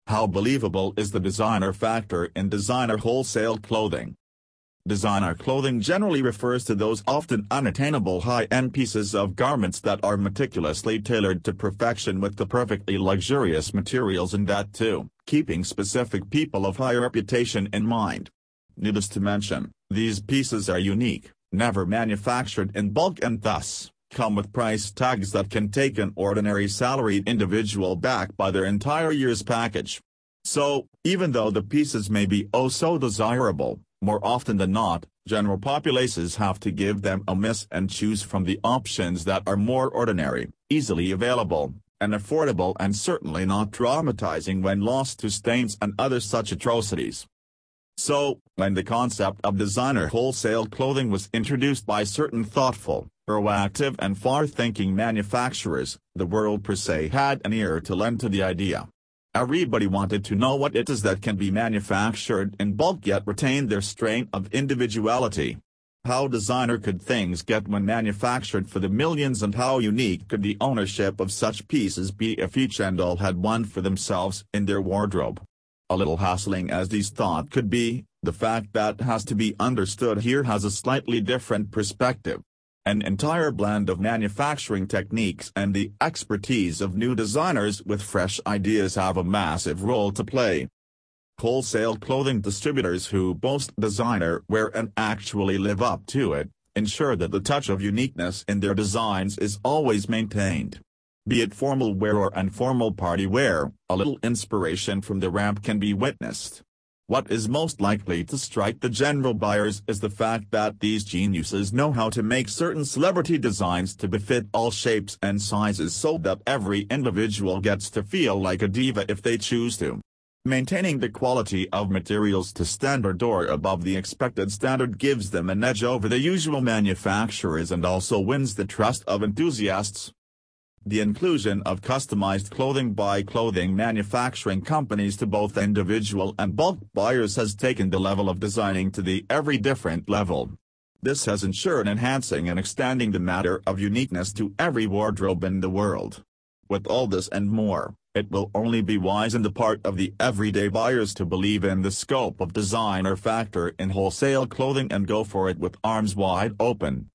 How believable is the designer factor in designer wholesale clothing? Designer clothing generally refers to those often unattainable high-end pieces of garments that are meticulously tailored to perfection with the perfectly luxurious materials, and that too, keeping specific people of high reputation in mind. Needless to mention, these pieces are unique, never manufactured in bulk, and thus come with price tags that can take an ordinary salaried individual back by their entire year's package. So, even though the pieces may be oh so desirable, more often than not, general populaces have to give them a miss and choose from the options that are more ordinary, easily available, and affordable, and certainly not traumatizing when lost to stains and other such atrocities. So, when the concept of designer wholesale clothing was introduced by certain thoughtful, proactive and far-thinking manufacturers, the world per se had an ear to lend to the idea. Everybody wanted to know what it is that can be manufactured in bulk yet retain their strain of individuality. How designer could things get when manufactured for the millions, and how unique could the ownership of such pieces be if each and all had one for themselves in their wardrobe? A little hassling as these thoughts could be, the fact that has to be understood here has a slightly different perspective. An entire blend of manufacturing techniques and the expertise of new designers with fresh ideas have a massive role to play. Wholesale clothing distributors who boast designer wear and actually live up to it, ensure that the touch of uniqueness in their designs is always maintained. Be it formal wear or informal party wear, a little inspiration from the ramp can be witnessed. What is most likely to strike the general buyers is the fact that these geniuses know how to make certain celebrity designs to befit all shapes and sizes so that every individual gets to feel like a diva if they choose to. Maintaining the quality of materials to standard or above the expected standard gives them an edge over the usual manufacturers and also wins the trust of enthusiasts. The inclusion of customized clothing by clothing manufacturing companies to both individual and bulk buyers has taken the level of designing to the every different level. This has ensured enhancing and extending the matter of uniqueness to every wardrobe in the world. With all this and more, it will only be wise on the part of the everyday buyers to believe in the scope of designer factor in wholesale clothing and go for it with arms wide open.